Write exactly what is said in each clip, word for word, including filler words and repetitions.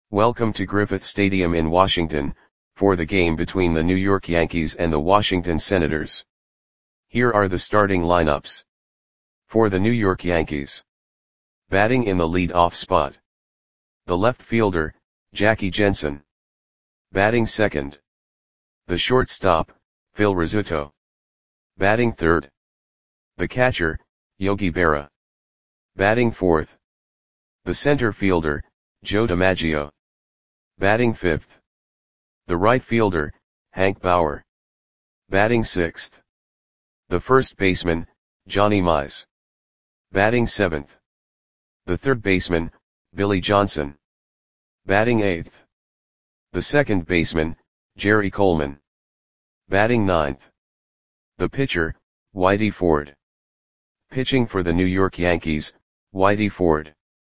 Welcome to Griffith Stadium in Washington, for the game between the New York Yankees and the Washington Senators. Here are the starting lineups. For the New York Yankees. Batting in the lead-off spot. The left fielder, Jackie Jensen. Batting second. The shortstop, Phil Rizzuto. Batting third. The catcher, Yogi Berra. Batting fourth. The center fielder, Joe DiMaggio. Batting fifth. The right fielder, Hank Bauer. Batting sixth. The first baseman, Johnny Mize. Batting seventh. The third baseman, Billy Johnson. Batting eighth. The second baseman, Jerry Coleman. Batting ninth. The pitcher, Whitey Ford. Pitching for the New York Yankees, Whitey Ford.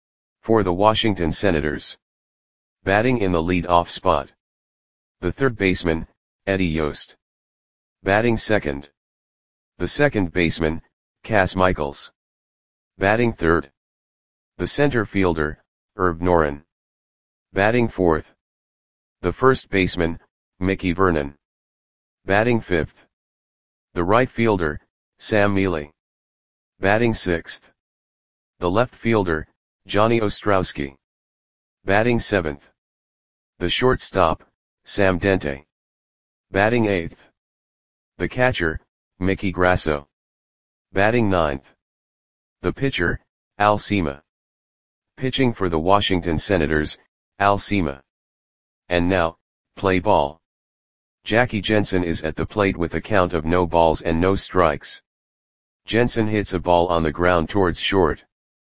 For the Washington Senators. Batting in the lead-off spot. The third baseman, Eddie Yost. Batting second. The second baseman, Cas Michaels. Batting third. The center fielder, Herb Noren. Batting fourth. The first baseman, Mickey Vernon. Batting fifth. The right fielder, Sam Mele. Batting sixth. The left fielder, Johnny Ostrowski. Batting seventh. The shortstop, Sam Dente. Batting eighth. The catcher, Mickey Grasso. Batting ninth. The pitcher, Al Cima. Pitching for the Washington Senators, Al Cima. And now, play ball. Jackie Jensen is at the plate with a count of no balls and no strikes. Jensen hits a ball on the ground towards short.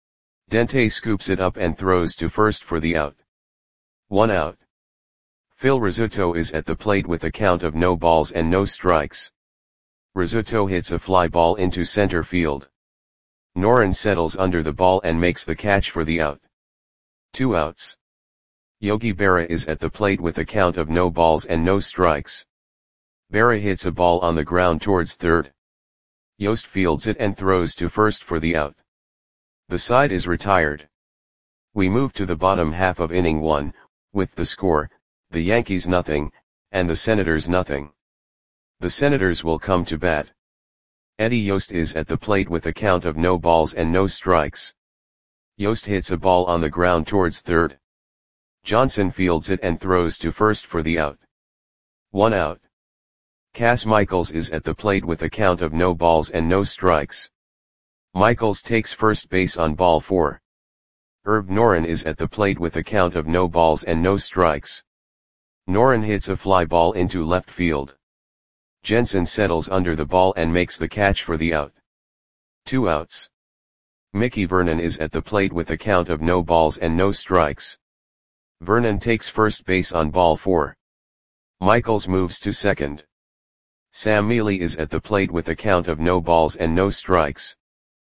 Dente scoops it up and throws to first for the out. One out. Phil Rizzuto is at the plate with a count of no balls and no strikes. Rizzuto hits a fly ball into center field. Noren settles under the ball and makes the catch for the out. Two outs. Yogi Berra is at the plate with a count of no balls and no strikes. Berra hits a ball on the ground towards third. Yost fields it and throws to first for the out. The side is retired. We move to the bottom half of inning one, with the score, the Yankees nothing, and the Senators nothing. The Senators will come to bat. Eddie Yost is at the plate with a count of no balls and no strikes. Yost hits a ball on the ground towards third. Johnson fields it and throws to first for the out. One out. Cas Michaels is at the plate with a count of no balls and no strikes. Michaels takes first base on ball four. Herb Noren is at the plate with a count of no balls and no strikes. Noren hits a fly ball into left field. Jensen settles under the ball and makes the catch for the out. Two outs. Mickey Vernon is at the plate with a count of no balls and no strikes. Vernon takes first base on ball four. Michaels moves to second. Sam Mele is at the plate with a count of no balls and no strikes.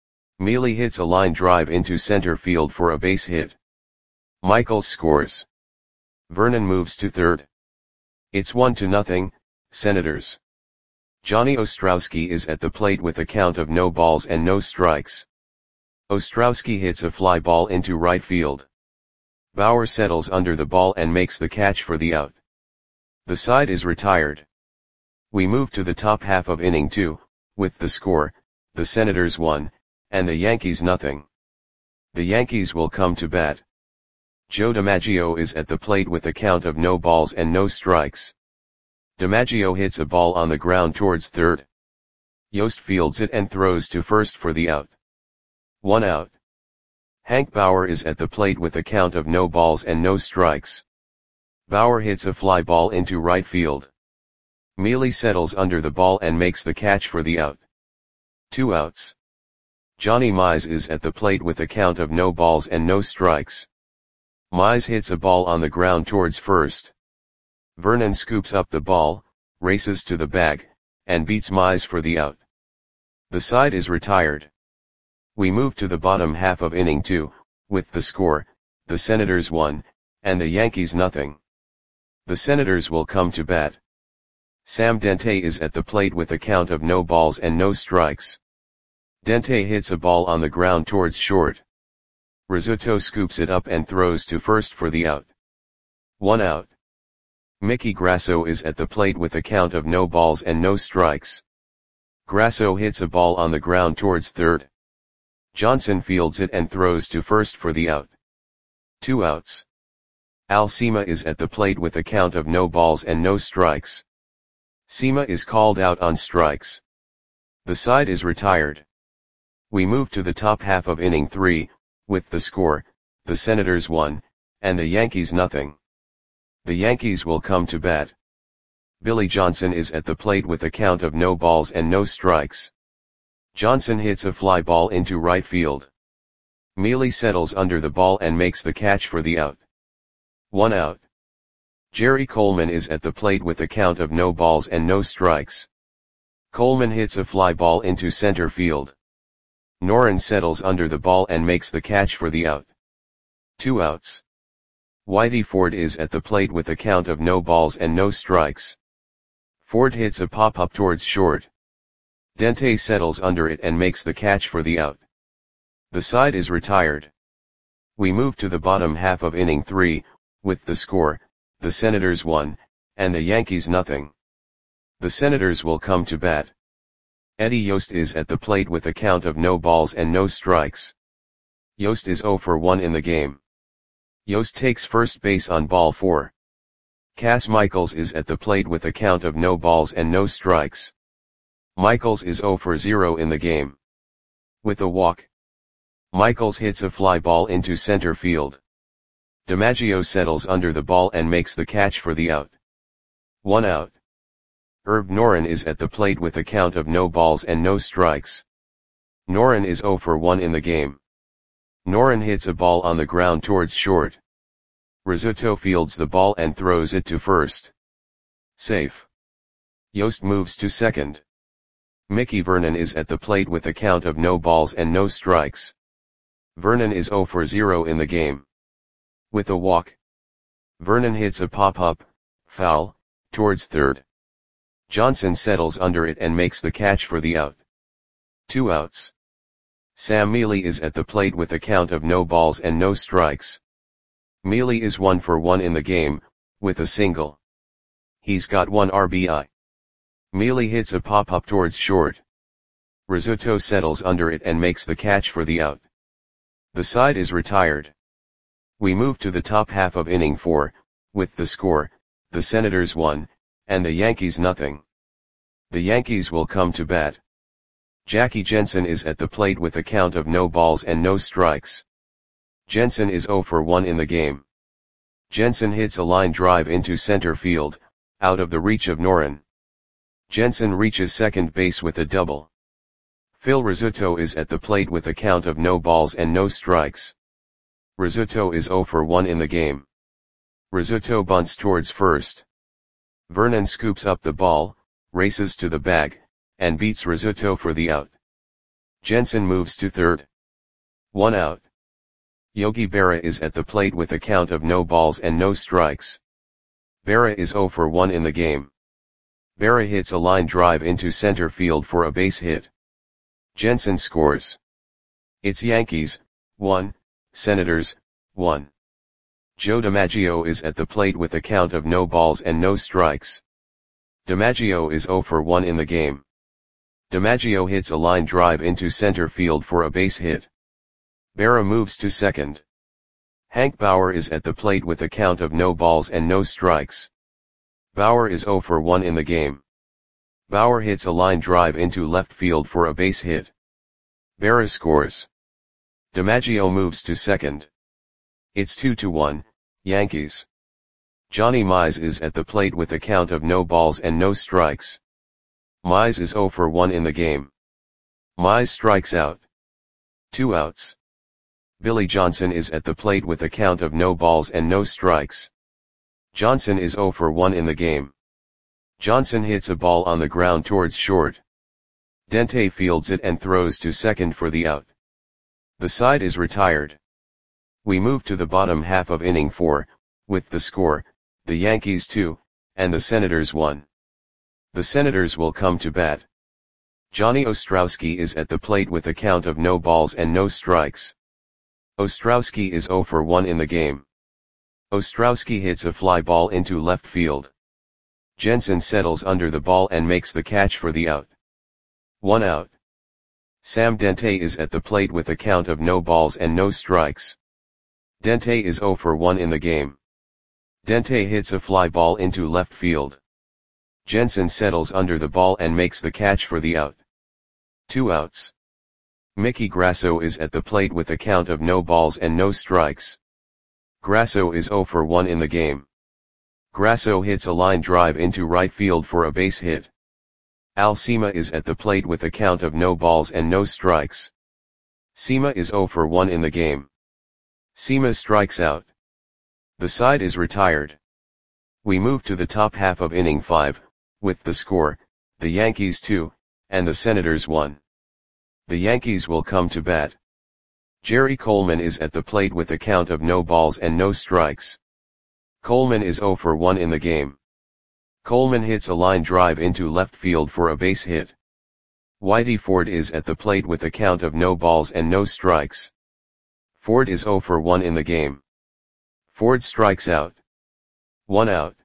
Mele hits a line drive into center field for a base hit. Michaels scores. Vernon moves to third. It's one to nothing, Senators. Johnny Ostrowski is at the plate with a count of no balls and no strikes. Ostrowski hits a fly ball into right field. Bauer settles under the ball and makes the catch for the out. The side is retired. We move to the top half of inning two, with the score, the Senators one, and the Yankees nothing. The Yankees will come to bat. Joe DiMaggio is at the plate with a count of no balls and no strikes. DiMaggio hits a ball on the ground towards third. Yost fields it and throws to first for the out. One out. Hank Bauer is at the plate with a count of no balls and no strikes. Bauer hits a fly ball into right field. Mele settles under the ball and makes the catch for the out. Two outs. Johnny Mize is at the plate with a count of no balls and no strikes. Mize hits a ball on the ground towards first. Vernon scoops up the ball, races to the bag, and beats Mize for the out. The side is retired. We move to the bottom half of inning two, with the score, the Senators one, and the Yankees nothing. The Senators will come to bat. Sam Dente is at the plate with a count of no balls and no strikes. Dente hits a ball on the ground towards short. Rizzuto scoops it up and throws to first for the out. one out. Mickey Grasso is at the plate with a count of no balls and no strikes. Grasso hits a ball on the ground towards third. Johnson fields it and throws to first for the out. Two outs. Al Cima is at the plate with a count of no balls and no strikes. Cima is called out on strikes. The side is retired. We move to the top half of inning three, with the score, the Senators one, and the Yankees nothing. The Yankees will come to bat. Billy Johnson is at the plate with a count of no balls and no strikes. Johnson hits a fly ball into right field. Mealy settles under the ball and makes the catch for the out. One out. Jerry Coleman is at the plate with a count of no balls and no strikes. Coleman hits a fly ball into center field. Noren settles under the ball and makes the catch for the out. Two outs. Whitey Ford is at the plate with a count of no balls and no strikes. Ford hits a pop-up towards short. Dente settles under it and makes the catch for the out. The side is retired. We move to the bottom half of inning three, with the score, the Senators one, and the Yankees nothing. The Senators will come to bat. Eddie Yost is at the plate with a count of no balls and no strikes. Yost is oh for one in the game. Yost takes first base on ball four. Cass Michaels is at the plate with a count of no balls and no strikes. Michaels is oh for zero in the game. With a walk, Michaels hits a fly ball into center field. DiMaggio settles under the ball and makes the catch for the out. One out. Herb Noren is at the plate with a count of no balls and no strikes. Noren is oh for one in the game. Noren hits a ball on the ground towards short. Rizzuto fields the ball and throws it to first. Safe. Yost moves to second. Mickey Vernon is at the plate with a count of no balls and no strikes. Vernon is oh for zero in the game. With a walk, Vernon hits a pop-up, foul, towards third. Johnson settles under it and makes the catch for the out. Two outs. Sam Mealy is at the plate with a count of no balls and no strikes. Mealy is one for one in the game, with a single. He's got one R B I. Mealy hits a pop-up towards short. Rizzuto settles under it and makes the catch for the out. The side is retired. We move to the top half of inning four, with the score, the Senators one, and the Yankees nothing. The Yankees will come to bat. Jackie Jensen is at the plate with a count of no balls and no strikes. Jensen is oh for one in the game. Jensen hits a line drive into center field, out of the reach of Noren. Jensen reaches second base with a double. Phil Rizzuto is at the plate with a count of no balls and no strikes. Rizzuto is oh for one in the game. Rizzuto bunts towards first. Vernon scoops up the ball, races to the bag, and beats Rizzuto for the out. Jensen moves to third. One out. Yogi Berra is at the plate with a count of no balls and no strikes. Berra is oh for one in the game. Berra hits a line drive into center field for a base hit. Jensen scores. It's Yankees, one, Senators, one. Joe DiMaggio is at the plate with a count of no balls and no strikes. DiMaggio is oh for one in the game. DiMaggio hits a line drive into center field for a base hit. Berra moves to second. Hank Bauer is at the plate with a count of no balls and no strikes. Bauer is oh for one in the game. Bauer hits a line drive into left field for a base hit. Berra scores. DiMaggio moves to second. It's two to one, Yankees. Johnny Mize is at the plate with a count of no balls and no strikes. Mize is oh for one in the game. Mize strikes out. Two outs. Billy Johnson is at the plate with a count of no balls and no strikes. Johnson is oh for one in the game. Johnson hits a ball on the ground towards short. Dente fields it and throws to second for the out. The side is retired. We move to the bottom half of inning four, with the score, the Yankees two, and the Senators one. The Senators will come to bat. Johnny Ostrowski is at the plate with a count of no balls and no strikes. Ostrowski is oh for one in the game. Ostrowski hits a fly ball into left field. Jensen settles under the ball and makes the catch for the out. One out. Sam Dente is at the plate with a count of no balls and no strikes. Dente is zero for one in the game. Dente hits a fly ball into left field. Jensen settles under the ball and makes the catch for the out. Two outs. Mickey Grasso is at the plate with a count of no balls and no strikes. Grasso is zero for one in the game. Grasso hits a line drive into right field for a base hit. Al Cima is at the plate with a count of no balls and no strikes. Cima is zero for one in the game. Cima strikes out. The side is retired. We move to the top half of inning five, with the score, the Yankees two, and the Senators one. The Yankees will come to bat. Jerry Coleman is at the plate with a count of no balls and no strikes. Coleman is zero for one in the game. Coleman hits a line drive into left field for a base hit. Whitey Ford is at the plate with a count of no balls and no strikes. Ford is zero for one in the game. Ford strikes out. One out.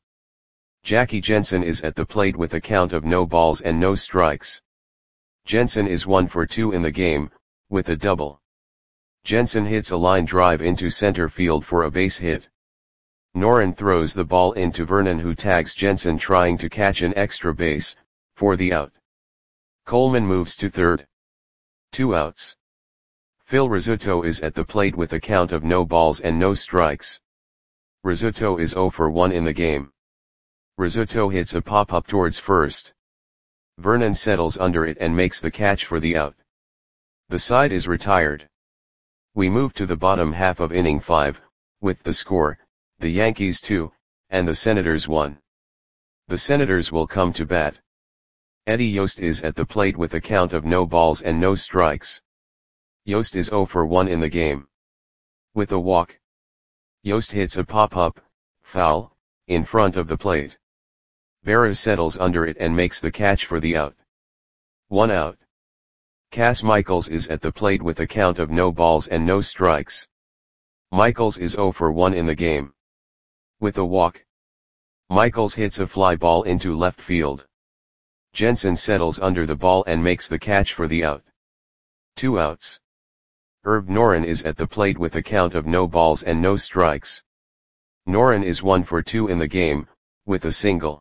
Jackie Jensen is at the plate with a count of no balls and no strikes. Jensen is one for two in the game, with a double. Jensen hits a line drive into center field for a base hit. Noren throws the ball into Vernon, who tags Jensen trying to catch an extra base, for the out. Coleman moves to third. Two outs. Phil Rizzuto is at the plate with a count of no balls and no strikes. Rizzuto is zero for one in the game. Rizzuto hits a pop-up towards first. Vernon settles under it and makes the catch for the out. The side is retired. We move to the bottom half of inning five, with the score, the Yankees two, and the Senators one. The Senators will come to bat. Eddie Yost is at the plate with a count of no balls and no strikes. Yost is zero for one in the game. With a walk. Yost hits a pop-up, foul, in front of the plate. Berra settles under it and makes the catch for the out. One out. Cass Michaels is at the plate with a count of no balls and no strikes. Michaels is zero for one in the game. With a walk. Michaels hits a fly ball into left field. Jensen settles under the ball and makes the catch for the out. Two outs. Herb Noren is at the plate with a count of no balls and no strikes. Noren is one for two in the game, with a single.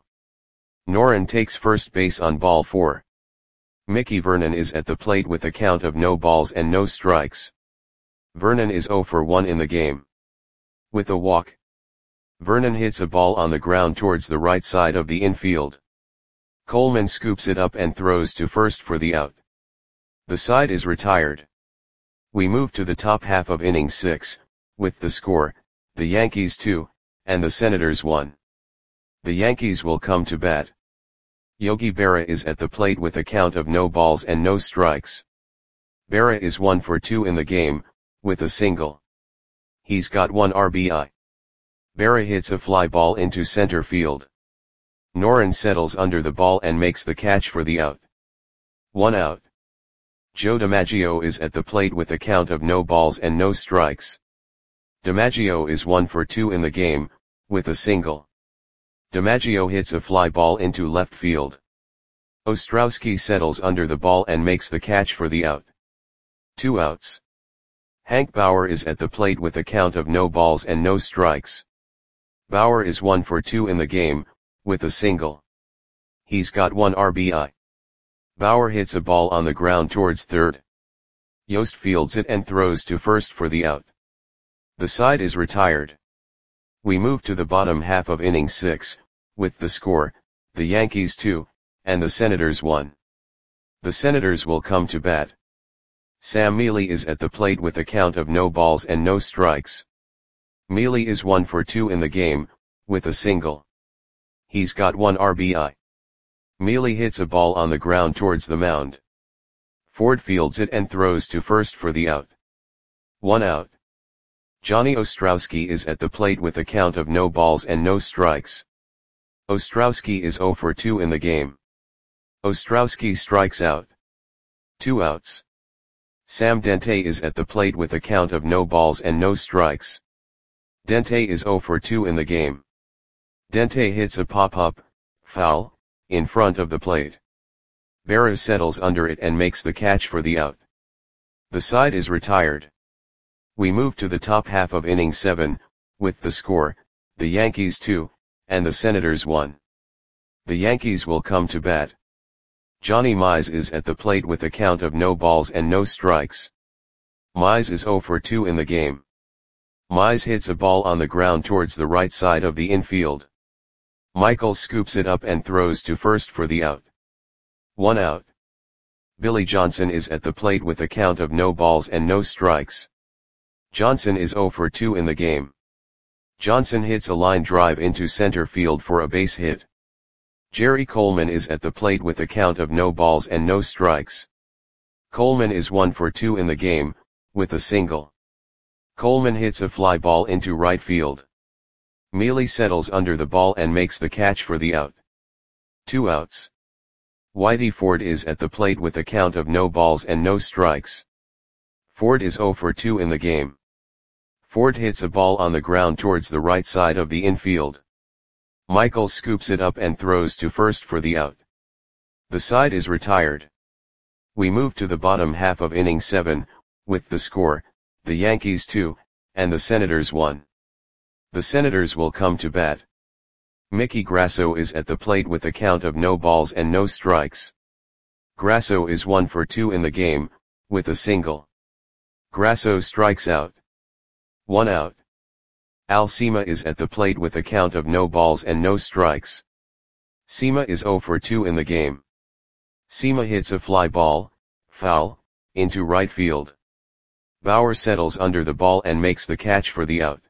Noren takes first base on ball four. Mickey Vernon is at the plate with a count of no balls and no strikes. Vernon is zero for one in the game. With a walk. Vernon hits a ball on the ground towards the right side of the infield. Coleman scoops it up and throws to first for the out. The side is retired. We move to the top half of inning six, with the score, the Yankees two, and the Senators one. The Yankees will come to bat. Yogi Berra is at the plate with a count of no balls and no strikes. Berra is one for two in the game, with a single. He's got one R B I. Berra hits a fly ball into center field. Noren settles under the ball and makes the catch for the out. One out. Joe DiMaggio is at the plate with a count of no balls and no strikes. DiMaggio is one for two in the game, with a single. DiMaggio hits a fly ball into left field. Ostrowski settles under the ball and makes the catch for the out. Two outs. Hank Bauer is at the plate with a count of no balls and no strikes. Bauer is one for two in the game, with a single. He's got one R B I. Bauer hits a ball on the ground towards third. Yost fields it and throws to first for the out. The side is retired. We move to the bottom half of inning six, with the score, the Yankees two, and the Senators one. The Senators will come to bat. Sam Mealy is at the plate with a count of no balls and no strikes. Mealy is one for two in the game, with a single. He's got one R B I. Mealy hits a ball on the ground towards the mound. Ford fields it and throws to first for the out. One out. Johnny Ostrowski is at the plate with a count of no balls and no strikes. Ostrowski is zero for two in the game. Ostrowski strikes out. Two outs. Sam Dente is at the plate with a count of no balls and no strikes. Dente is zero for two in the game. Dente hits a pop-up, foul, in front of the plate. Berra settles under it and makes the catch for the out. The side is retired. We move to the top half of inning seven, with the score, the Yankees two, and the Senators one. The Yankees will come to bat. Johnny Mize is at the plate with a count of no balls and no strikes. Mize is zero for two in the game. Mize hits a ball on the ground towards the right side of the infield. Michaels scoops it up and throws to first for the out. One out. Billy Johnson is at the plate with a count of no balls and no strikes. Johnson is zero for two in the game. Johnson hits a line drive into center field for a base hit. Jerry Coleman is at the plate with a count of no balls and no strikes. Coleman is one for two in the game, with a single. Coleman hits a fly ball into right field. Mealy settles under the ball and makes the catch for the out. Two outs. Whitey Ford is at the plate with a count of no balls and no strikes. Ford is zero for two in the game. Ford hits a ball on the ground towards the right side of the infield. Michaels scoops it up and throws to first for the out. The side is retired. We move to the bottom half of inning seven, with the score, the Yankees two, and the Senators one. The Senators will come to bat. Mickey Grasso is at the plate with a count of no balls and no strikes. Grasso is one for two in the game, with a single. Grasso strikes out. One out. Al Cima is at the plate with a count of no balls and no strikes. Cima is zero for two in the game. Cima hits a fly ball, foul, into right field. Bauer settles under the ball and makes the catch for the out.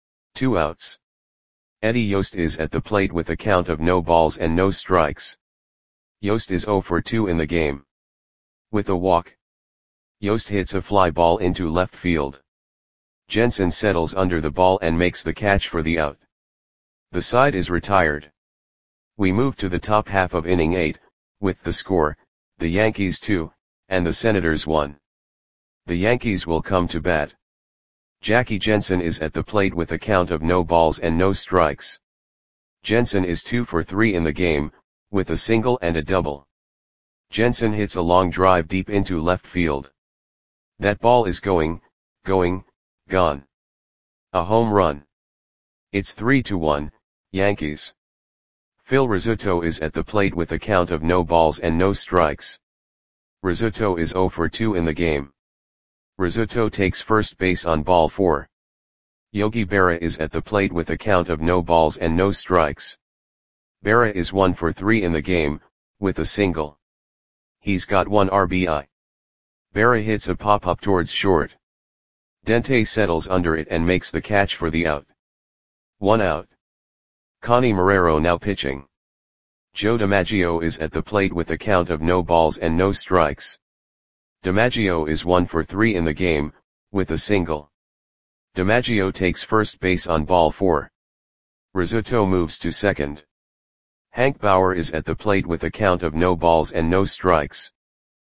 Two outs. Eddie Yost is at the plate with a count of no balls and no strikes. Yost is zero for two in the game. With a walk. Yost hits a fly ball into left field. Jensen settles under the ball and makes the catch for the out. The side is retired. We move to the top half of inning eight, with the score, the Yankees two, and the Senators one. The Yankees will come to bat. Jackie Jensen is at the plate with a count of no balls and no strikes. Jensen is two for three in the game, with a single and a double. Jensen hits a long drive deep into left field. That ball is going, going, gone. A home run. It's three to one, Yankees. Phil Rizzuto is at the plate with a count of no balls and no strikes. Rizzuto is zero for two in the game. Rizzuto takes first base on ball four. Yogi Berra is at the plate with a count of no balls and no strikes. Berra is one for three in the game, with a single. He's got one R B I. Berra hits a pop-up towards short. Dente settles under it and makes the catch for the out. One out. Connie Marrero now pitching. Joe DiMaggio is at the plate with a count of no balls and no strikes. DiMaggio is one for three in the game, with a single. DiMaggio takes first base on ball four. Rizzuto moves to second. Hank Bauer is at the plate with a count of no balls and no strikes.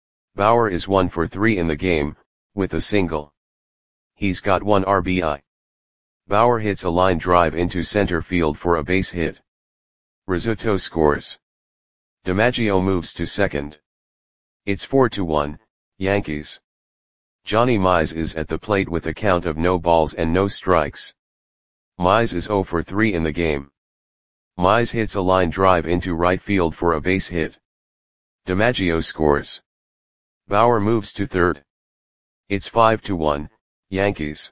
Bauer is one for three in the game, with a single. He's got one R B I. Bauer hits a line drive into center field for a base hit. Rizzuto scores. DiMaggio moves to second. It's four to one, Yankees. Johnny Mize is at the plate with a count of no balls and no strikes. Mize is zero for three in the game. Mize hits a line drive into right field for a base hit. DiMaggio scores. Bauer moves to third. It's five to one, Yankees.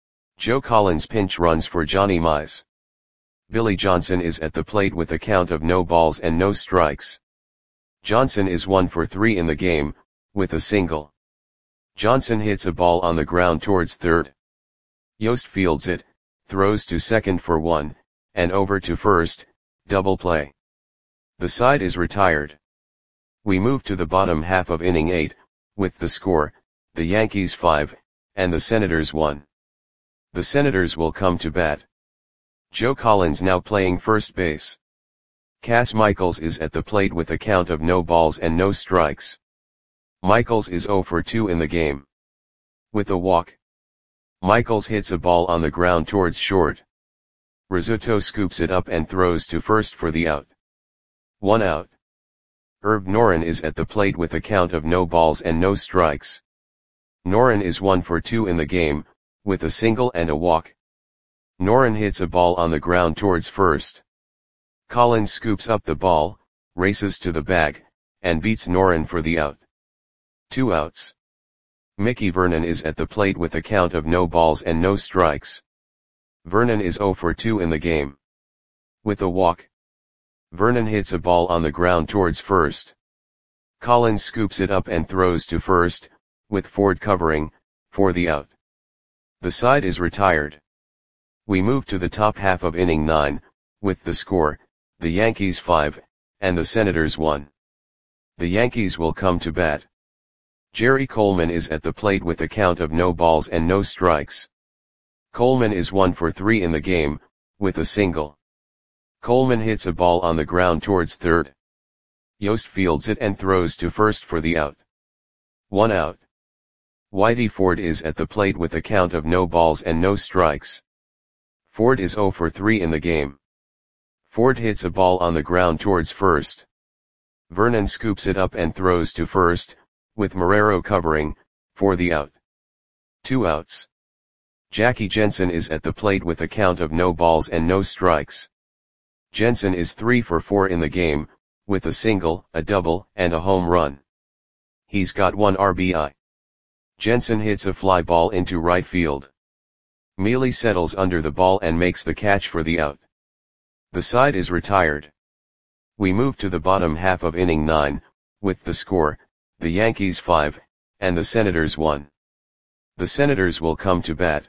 Joe Collins pinch runs for Johnny Mize. Billy Johnson is at the plate with a count of no balls and no strikes. Johnson is one for three in the game, with a single. Johnson hits a ball on the ground towards third. Yost fields it, throws to second for one, and over to first, double play. The side is retired. We move to the bottom half of inning eight, with the score, the Yankees five, and the Senators one. The Senators will come to bat. Joe Collins now playing first base. Cass Michaels is at the plate with a count of no balls and no strikes. Michaels is zero for two in the game. With a walk. Michaels hits a ball on the ground towards short. Rizzuto scoops it up and throws to first for the out. One out. Herb Noren is at the plate with a count of no balls and no strikes. Noren is one for two in the game, with a single and a walk. Noren hits a ball on the ground towards first. Collins scoops up the ball, races to the bag, and beats Noren for the out. Two outs. Mickey Vernon is at the plate with a count of no balls and no strikes. Vernon is zero for two in the game. With a walk. Vernon hits a ball on the ground towards first. Collins scoops it up and throws to first, with Ford covering, for the out. The side is retired. We move to the top half of inning nine, with the score, the Yankees five, and the Senators one. The Yankees will come to bat. Jerry Coleman is at the plate with a count of no balls and no strikes. Coleman is one for three in the game, with a single. Coleman hits a ball on the ground towards third. Yost fields it and throws to first for the out. One out. Whitey Ford is at the plate with a count of no balls and no strikes. Ford is zero for three in the game. Ford hits a ball on the ground towards first. Vernon scoops it up and throws to first, with Marrero covering, for the out. Two outs. Jackie Jensen is at the plate with a count of no balls and no strikes. Jensen is three for four in the game, with a single, a double, and a home run. He's got one R B I. Jensen hits a fly ball into right field. Mealy settles under the ball and makes the catch for the out. The side is retired. We move to the bottom half of inning nine, with the score, the Yankees five, and the Senators one. The Senators will come to bat.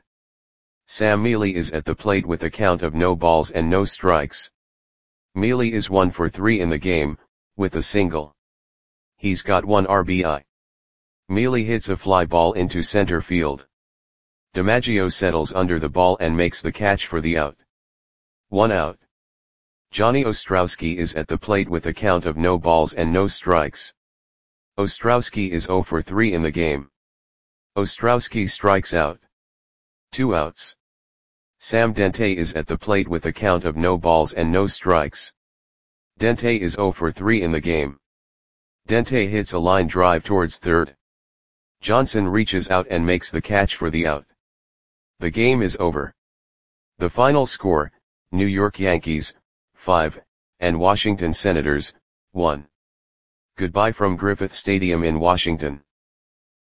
Sam Mealy is at the plate with a count of no balls and no strikes. Mealy is one for three in the game, with a single. He's got one R B I. Mealy hits a fly ball into center field. DiMaggio settles under the ball and makes the catch for the out. One out. Johnny Ostrowski is at the plate with a count of no balls and no strikes. Ostrowski is zero for three in the game. Ostrowski strikes out. Two outs. Sam Dente is at the plate with a count of no balls and no strikes. Dente is zero for three in the game. Dente hits a line drive towards third. Johnson reaches out and makes the catch for the out. The game is over. The final score, New York Yankees, five, and Washington Senators, one. Goodbye from Griffith Stadium in Washington.